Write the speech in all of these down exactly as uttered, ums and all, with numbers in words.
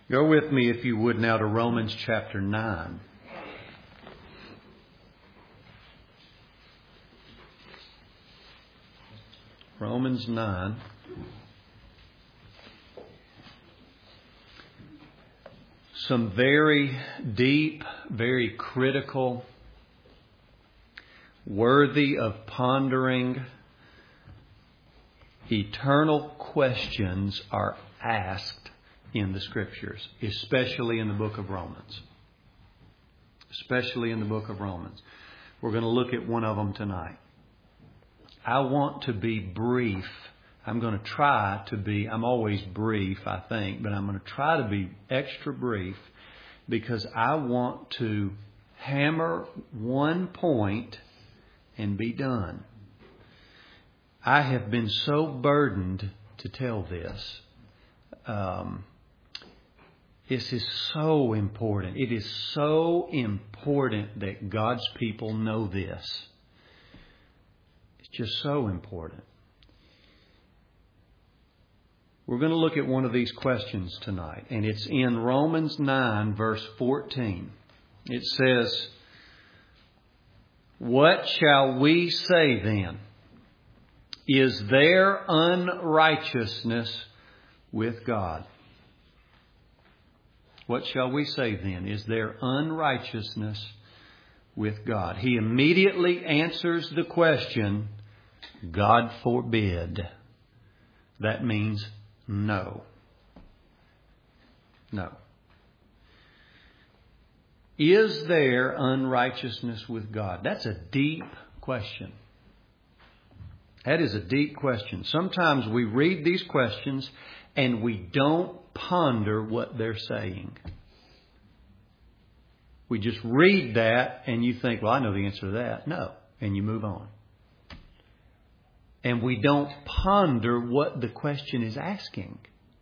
Go with me, if you would, now to Romans chapter nine. Romans nine. Some very deep, very critical, worthy of pondering, eternal questions are asked in the Scriptures, especially in the book of Romans. Especially in the book of Romans. We're going to look at one of them tonight. I want to be brief. I'm going to try to be, I'm always brief, I think, but I'm going to try to be extra brief because I want to hammer one point and be done. I have been so burdened to tell this. Um, this is so important. It is so important that God's people know this. It's just so important. We're going to look at one of these questions tonight, and it's in Romans nine, verse fourteen. It says, "What shall we say then? Is there unrighteousness with God?" What shall we say then? Is there unrighteousness with God? He immediately answers the question, God forbid. That means no. No. Is there unrighteousness with God? That's a deep question. That is a deep question. Sometimes we read these questions and we don't ponder what they're saying. We just read that and you think, well, I know the answer to that. No. And you move on. And we don't ponder what the question is asking.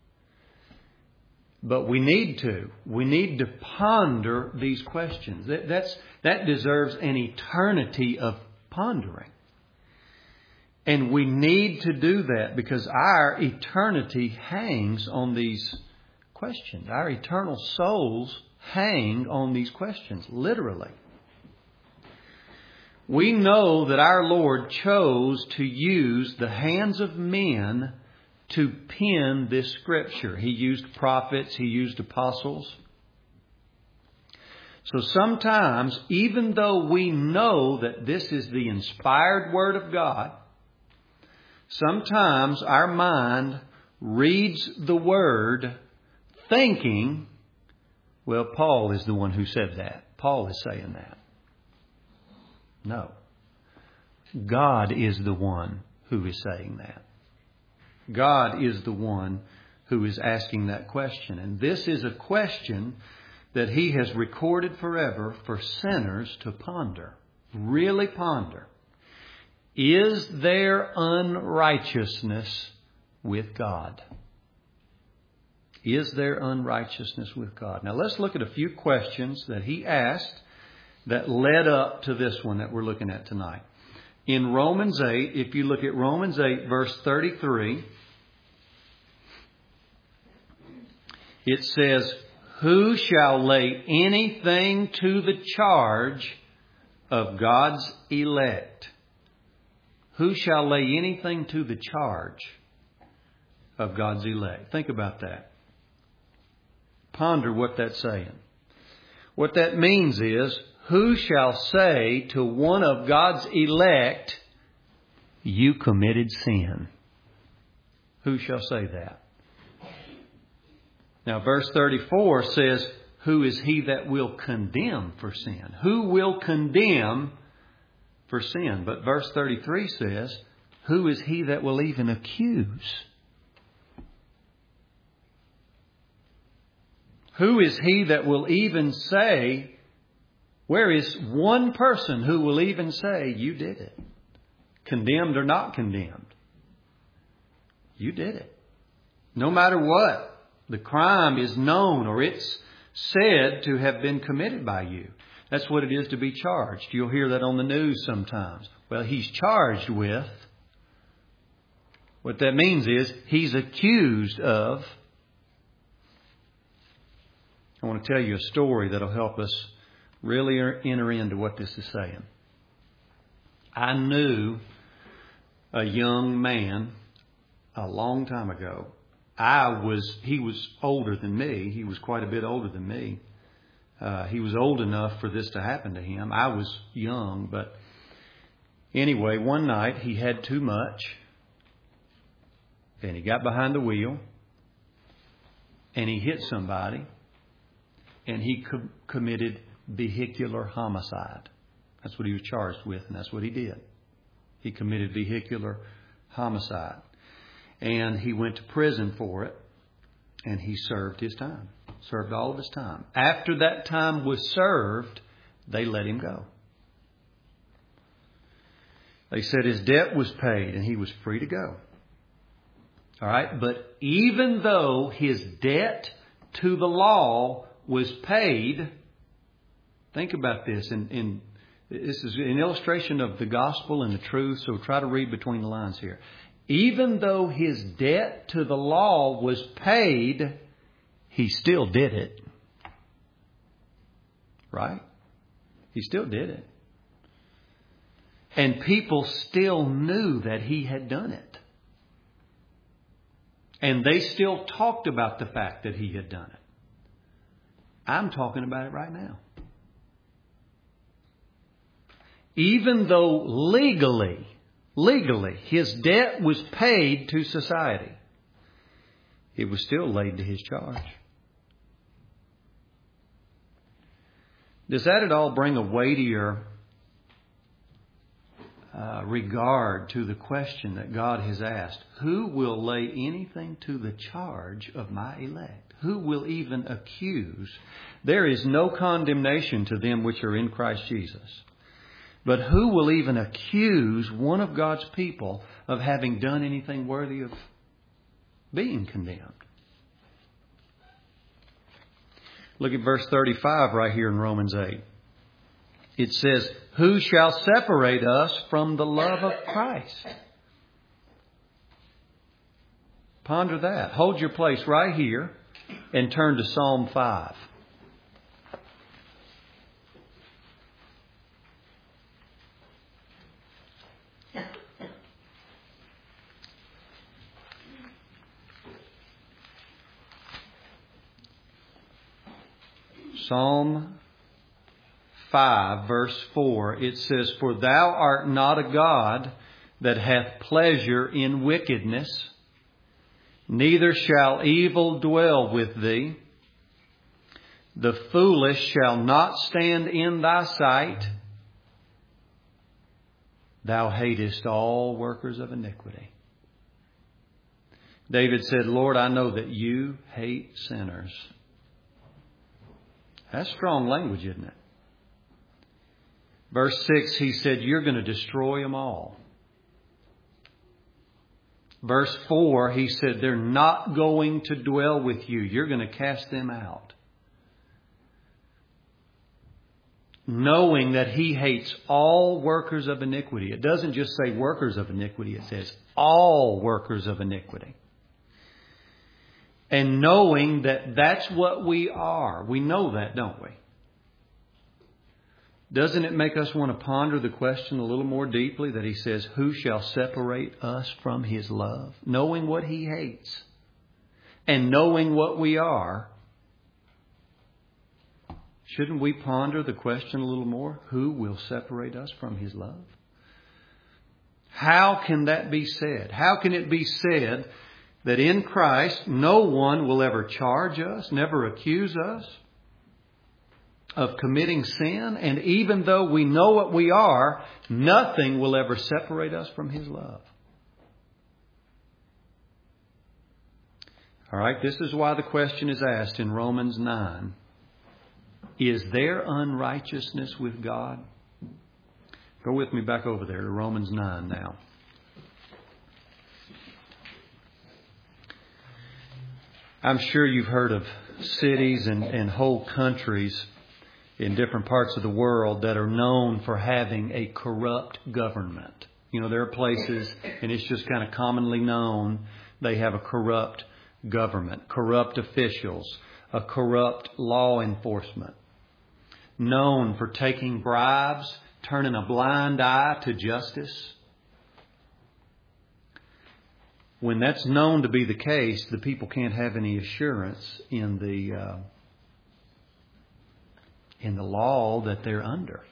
But we need to. We need to ponder these questions. That, that's, that deserves an eternity of pondering. And we need to do that because our eternity hangs on these questions. Our eternal souls hang on these questions, literally. We know that our Lord chose to use the hands of men to pen this Scripture. He used prophets, He used apostles. So sometimes, even though we know that this is the inspired Word of God, sometimes our mind reads the Word thinking, well, Paul is the one who said that. Paul is saying that. No. God is the one who is saying that. God is the one who is asking that question. And this is a question that He has recorded forever for sinners to ponder. Really ponder. Is there unrighteousness with God? Is there unrighteousness with God? Now let's look at a few questions that He asked that led up to this one that we're looking at tonight. In Romans eight, if you look at Romans eight, verse thirty-three, it says, "Who shall lay anything to the charge of God's elect?" Who shall lay anything to the charge of God's elect? Think about that. Ponder what that's saying. What that means is, who shall say to one of God's elect, you committed sin? Who shall say that? Now, verse thirty-four says, who is he that will condemn for sin? Who will condemn for sin? But verse thirty-three says, who is he that will even accuse? Who is he that will even say, where is one person who will even say, you did it? Condemned or not condemned? You did it. No matter what, the crime is known or it's said to have been committed by you. That's what it is to be charged. You'll hear that on the news sometimes. Well, he's charged with. What that means is he's accused of. I want to tell you a story that'll help us really enter into what this is saying. I knew a young man a long time ago. I was, he was older than me. He was quite a bit older than me. Uh, he was old enough for this to happen to him. I was young, but anyway, one night he had too much and he got behind the wheel and he hit somebody and he co- committed vehicular homicide. That's what he was charged with, and that's what he did. He committed vehicular homicide. And he went to prison for it, and he served his time. Served all of his time. After that time was served, they let him go. They said his debt was paid, and he was free to go. All right? But even though his debt to the law was paid, think about this, in, in this is an illustration of the gospel and the truth, so try to read between the lines here. Even though his debt to the law was paid, he still did it. Right? He still did it. And people still knew that he had done it. And they still talked about the fact that he had done it. I'm talking about it right now. Even though legally, legally, his debt was paid to society, it was still laid to his charge. Does that at all bring a weightier uh, regard to the question that God has asked? Who will lay anything to the charge of my elect? Who will even accuse? There is no condemnation to them which are in Christ Jesus. But who will even accuse one of God's people of having done anything worthy of being condemned? Look at verse thirty-five right here in Romans eight. It says, who shall separate us from the love of Christ? Ponder that. Hold your place right here and turn to Psalm five. Psalm five, verse four, it says, for thou art not a God that hath pleasure in wickedness, neither shall evil dwell with thee. The foolish shall not stand in thy sight. Thou hatest all workers of iniquity. David said, Lord, I know that you hate sinners. That's strong language, isn't it? Verse six, he said, you're going to destroy them all. Verse four, he said, they're not going to dwell with you. You're going to cast them out. Knowing that he hates all workers of iniquity. It doesn't just say workers of iniquity. It says all workers of iniquity. And knowing that that's what we are. We know that, don't we? Doesn't it make us want to ponder the question a little more deeply that he says, who shall separate us from his love? Knowing what he hates and knowing what we are, shouldn't we ponder the question a little more? Who will separate us from his love? How can that be said? How can it be said that in Christ no one will ever charge us, never accuse us of committing sin? And even though we know what we are, nothing will ever separate us from his love. All right, this is why the question is asked in Romans nine. Is there unrighteousness with God? Go with me back over there to Romans nine now. I'm sure you've heard of cities and, and whole countries in different parts of the world that are known for having a corrupt government. You know, there are places, and it's just kind of commonly known, they have a corrupt government, corrupt officials, a corrupt law enforcement, known for taking bribes, turning a blind eye to justice. When that's known to be the case, the people can't have any assurance in the uh, in the law that they're under.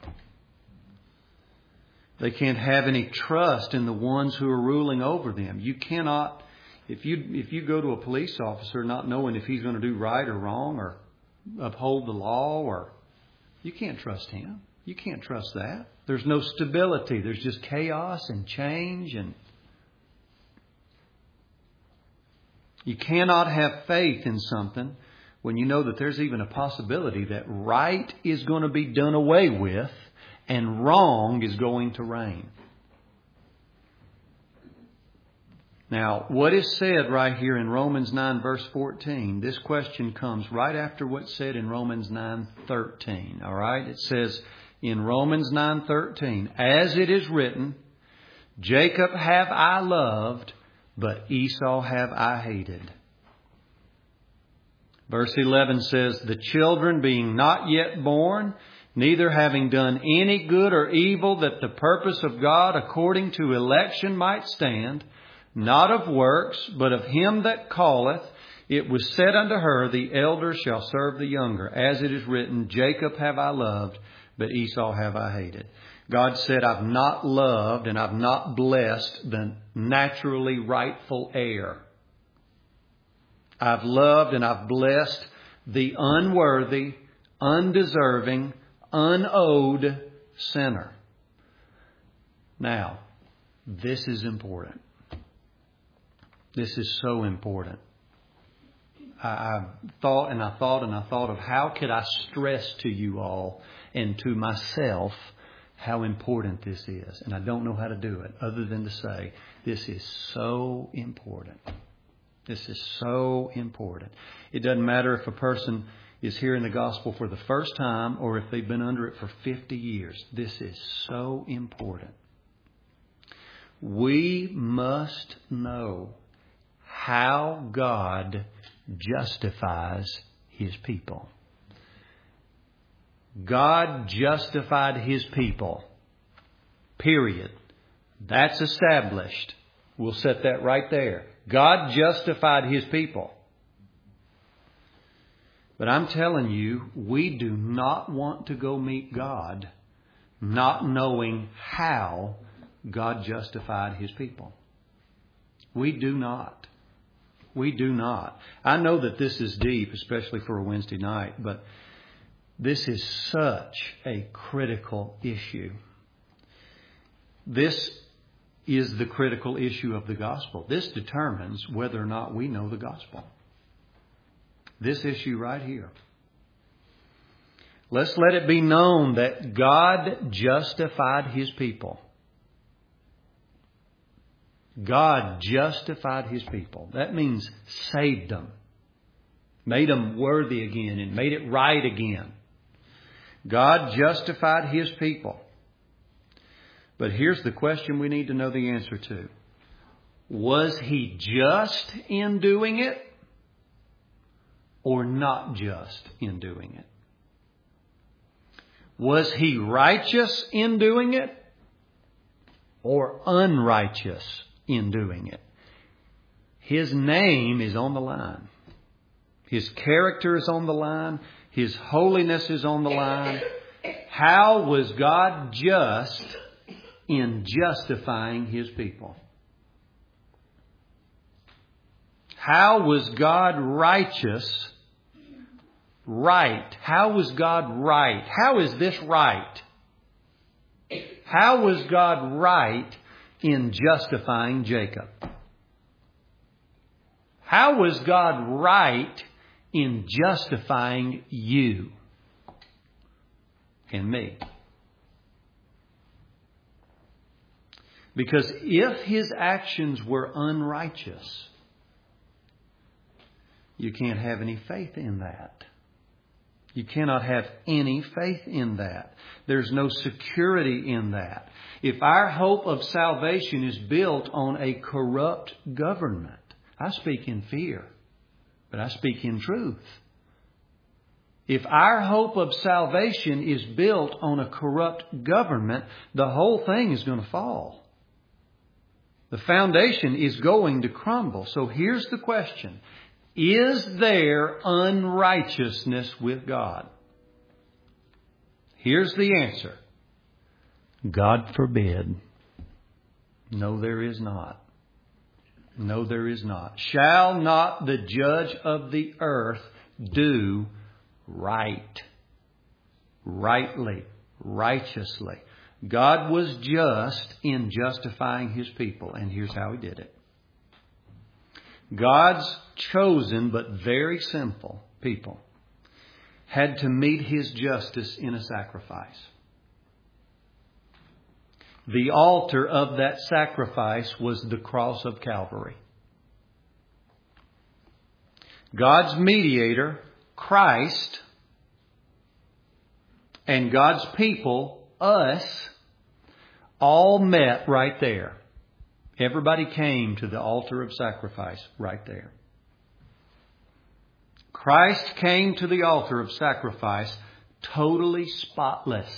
They can't have any trust in the ones who are ruling over them. You cannot, if you if you go to a police officer not knowing if he's going to do right or wrong or uphold the law, or you can't trust him. You can't trust that. There's no stability. There's just chaos and change, and you cannot have faith in something when you know that there's even a possibility that right is going to be done away with and wrong is going to reign. Now, what is said right here in Romans nine verse fourteen, this question comes right after what's said in Romans nine thirteen. All right? It says in Romans nine thirteen, as it is written, Jacob have I loved, but Esau have I hated. Verse eleven says, the children being not yet born, neither having done any good or evil, that the purpose of God according to election might stand, not of works, but of him that calleth, it was said unto her, the elder shall serve the younger. As it is written, Jacob have I loved, but Esau have I hated. God said, I've not loved and I've not blessed the naturally rightful heir. I've loved and I've blessed the unworthy, undeserving, unowed sinner. Now, this is important. This is so important. I, I thought and I thought and I thought of how could I stress to you all and to myself how important this is. And I don't know how to do it other than to say, this is so important. This is so important. It doesn't matter if a person is hearing the gospel for the first time or if they've been under it for fifty years. This is so important. We must know how God justifies His people. God justified His people. Period. That's established. We'll set that right there. God justified His people. But I'm telling you, we do not want to go meet God not knowing how God justified His people. We do not. We do not. I know that this is deep, especially for a Wednesday night, but this is such a critical issue. This is the critical issue of the gospel. This determines whether or not we know the gospel. This issue right here. Let's let it be known that God justified His people. God justified His people. That means saved them. Made them worthy again and made it right again. God justified His people. But here's the question we need to know the answer to. Was He just in doing it or not just in doing it? Was He righteous in doing it or unrighteous in doing it? His name is on the line. His character is on the line. His holiness is on the line. How was God just in justifying His people? How was God righteous? Right. How was God right? How is this right? How was God right in justifying Jacob? How was God right in justifying you and me? Because if His actions were unrighteous, you can't have any faith in that. You cannot have any faith in that. There's no security in that. If our hope of salvation is built on a corrupt government, I speak in fear, but I speak in truth. If our hope of salvation is built on a corrupt government, the whole thing is going to fall. The foundation is going to crumble. So here's the question. Is there unrighteousness with God? Here's the answer. God forbid. No, there is not. No, there is not. Shall not the judge of the earth do right? Rightly, righteously. God was just in justifying His people, and here's how He did it. God's chosen but very simple people had to meet His justice in a sacrifice. The altar of that sacrifice was the cross of Calvary. God's mediator, Christ, and God's people, us, all met right there. Everybody came to the altar of sacrifice right there. Christ came to the altar of sacrifice totally spotless,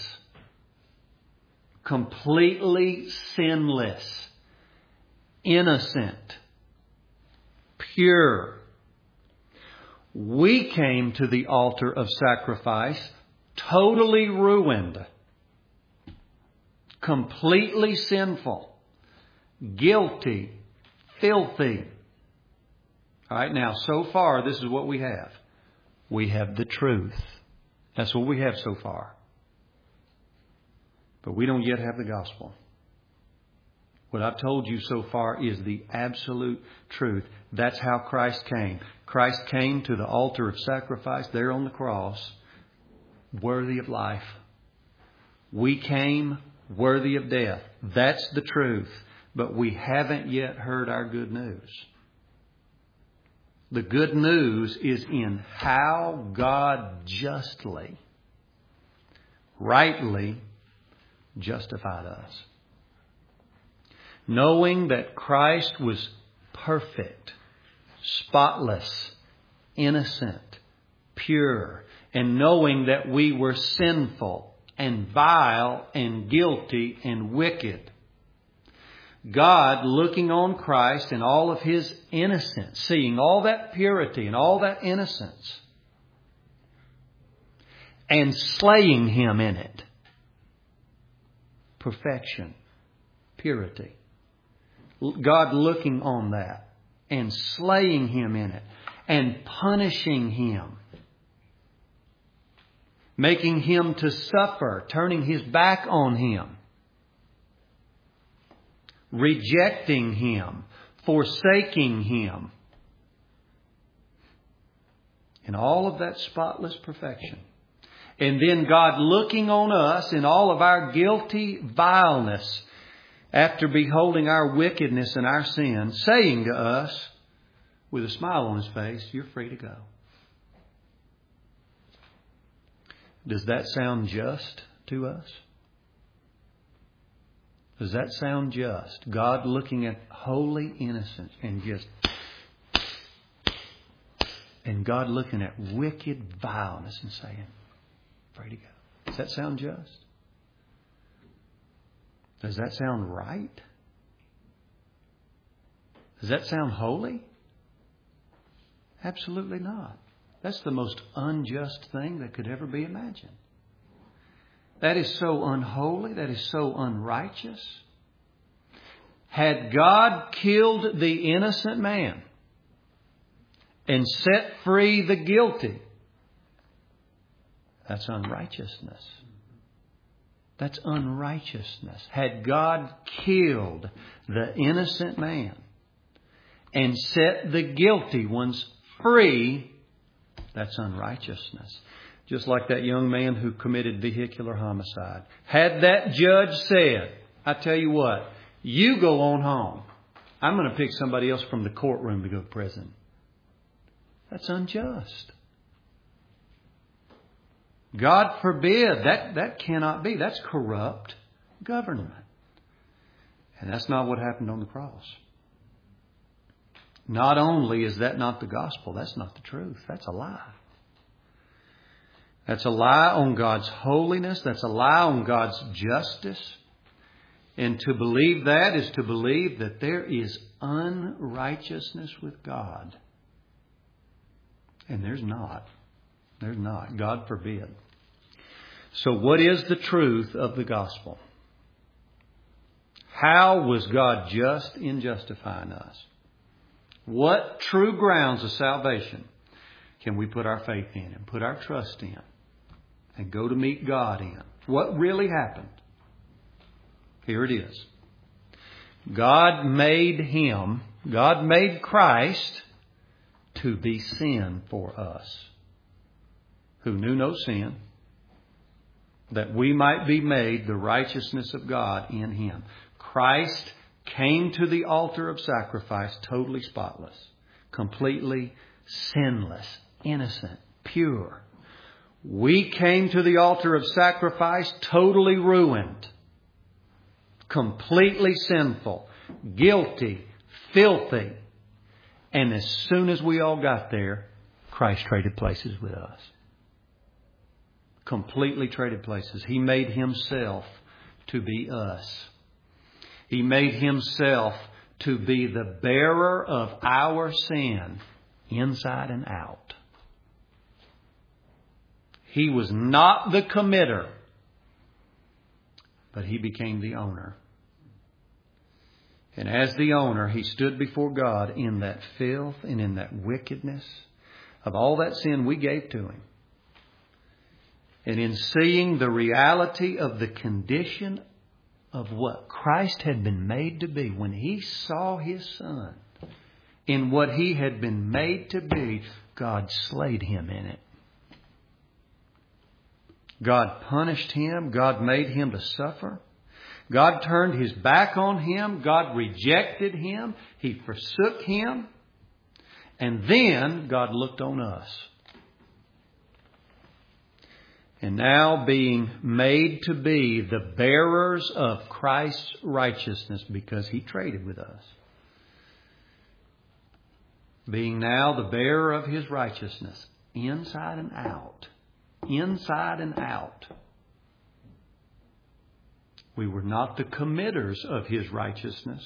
completely sinless, innocent, pure. We came to the altar of sacrifice totally ruined, completely sinful, guilty, filthy. All right, now, so far, this is what we have. We have the truth. That's what we have so far. But we don't yet have the gospel. What I've told you so far is the absolute truth. That's how Christ came. Christ came to the altar of sacrifice there on the cross, worthy of life. We came worthy of death. That's the truth. But we haven't yet heard our good news. The good news is in how God justly, rightly justified us. Knowing that Christ was perfect, spotless, innocent, pure, and knowing that we were sinful and vile and guilty and wicked. God, looking on Christ and all of His innocence, seeing all that purity and all that innocence, and slaying Him in it. Perfection, purity. God looking on that and slaying Him in it and punishing Him. Making Him to suffer, turning His back on Him. Rejecting Him, forsaking Him. In all of that spotless perfection. And then God looking on us in all of our guilty vileness, after beholding our wickedness and our sin, saying to us, with a smile on His face, you're free to go. Does that sound just to us? Does that sound just? God looking at holy innocence and just... And God looking at wicked vileness and saying, free to go. Does that sound just? Does that sound right? Does that sound holy? Absolutely not. That's the most unjust thing that could ever be imagined. That is so unholy. That is so unrighteous. Had God killed the innocent man and set free the guilty, that's unrighteousness. That's unrighteousness. Had God killed the innocent man and set the guilty ones free, that's unrighteousness. Just like that young man who committed vehicular homicide. Had that judge said, I tell you what, you go on home. I'm going to pick somebody else from the courtroom to go to prison. That's unjust. God forbid. That, that cannot be. That's corrupt government. And that's not what happened on the cross. Not only is that not the gospel, that's not the truth. That's a lie. That's a lie on God's holiness. That's a lie on God's justice. And to believe that is to believe that there is unrighteousness with God. And there's not. There's not. God forbid. So what is the truth of the gospel? How was God just in justifying us? What true grounds of salvation can we put our faith in and put our trust in and go to meet God in? What really happened? Here it is. God made Him, God made Christ to be sin for us, who knew no sin, that we might be made the righteousness of God in Him. Christ came to the altar of sacrifice totally spotless, completely sinless, innocent, pure. We came to the altar of sacrifice totally ruined, completely sinful, guilty, filthy. And as soon as we all got there, Christ traded places with us. Completely traded places. He made Himself to be us. He made Himself to be the bearer of our sin inside and out. He was not the committer, but He became the owner. And as the owner, He stood before God in that filth and in that wickedness of all that sin we gave to Him. And in seeing the reality of the condition of what Christ had been made to be, when He saw His Son in what He had been made to be, God slayed Him in it. God punished Him. God made Him to suffer. God turned His back on Him. God rejected Him. He forsook Him. And then God looked on us. And now being made to be the bearers of Christ's righteousness because He traded with us. Being now the bearer of His righteousness inside and out. Inside and out. We were not the committers of His righteousness,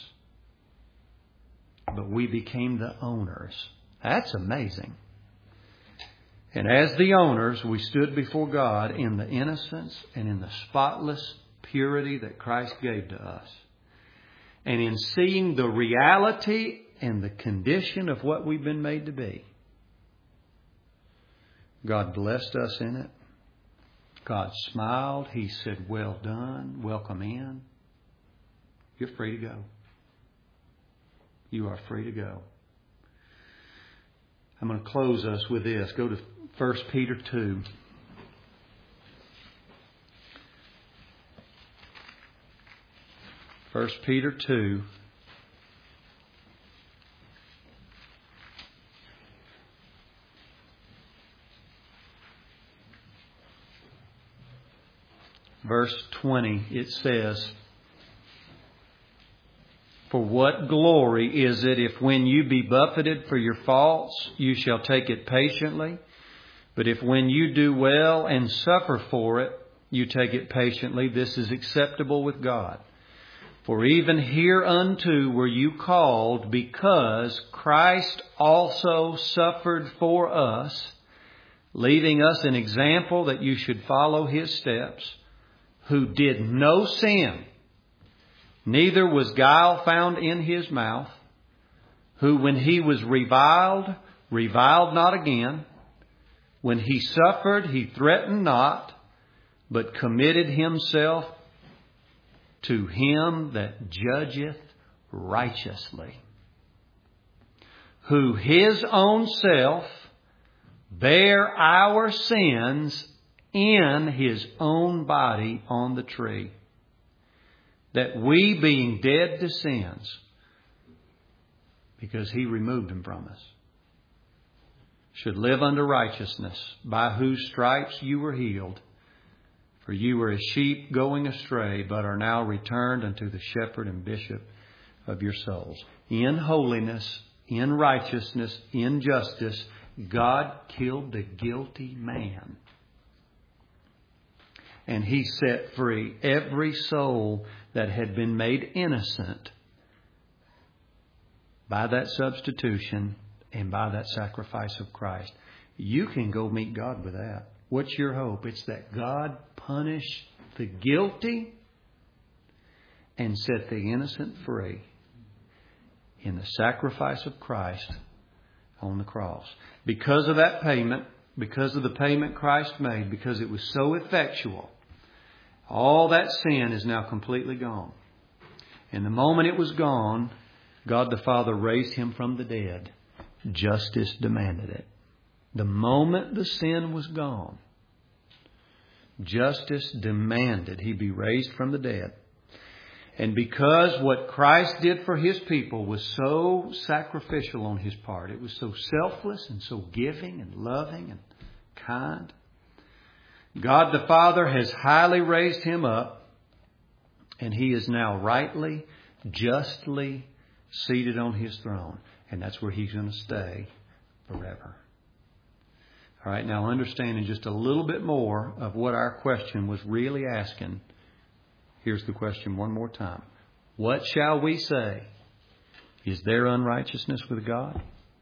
but we became the owners. That's amazing. And as the owners, we stood before God in the innocence and in the spotless purity that Christ gave to us. And in seeing the reality and the condition of what we've been made to be, God blessed us in it. God smiled. He said, "Well done. Welcome in. You're free to go. You are free to go." I'm going to close us with this. Go to First Peter two. First Peter two. Verse twenty, it says, "For what glory is it if when you be buffeted for your faults, you shall take it patiently? But if when you do well and suffer for it, you take it patiently, this is acceptable with God. For even hereunto were you called, because Christ also suffered for us, leaving us an example that you should follow His steps, who did no sin, neither was guile found in His mouth, who when He was reviled, reviled not again. When He suffered, He threatened not, but committed Himself to Him that judgeth righteously, who His own self bare our sins in His own body on the tree, that we, being dead to sins, because He removed them from us, should live unto righteousness, by whose stripes you were healed. For you were as sheep going astray, but are now returned unto the shepherd and bishop of your souls." In holiness, in righteousness, in justice, God killed the guilty man And He set free every soul that had been made innocent by that substitution and by that sacrifice of Christ. You can go meet God with that. What's your hope? It's that God punish the guilty and set the innocent free in the sacrifice of Christ on the cross. Because of that payment, because of the payment Christ made, because it was so effectual, all that sin is now completely gone. And the moment it was gone, God the Father raised Him from the dead. Justice demanded it. The moment the sin was gone, justice demanded He be raised from the dead. And because what Christ did for His people was so sacrificial on His part, it was so selfless and so giving and loving and kind, God the Father has highly raised Him up, and He is now rightly, justly seated on His throne. And that's where He's going to stay forever. All right, now understanding just a little bit more of what our question was really asking. Here's the question one more time. What shall we say? Is there unrighteousness with God?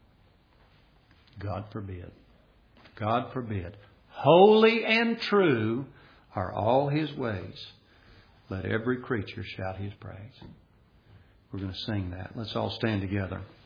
God forbid. God forbid. Holy and true are all His ways. Let every creature shout His praise. We're going to sing that. Let's all stand together.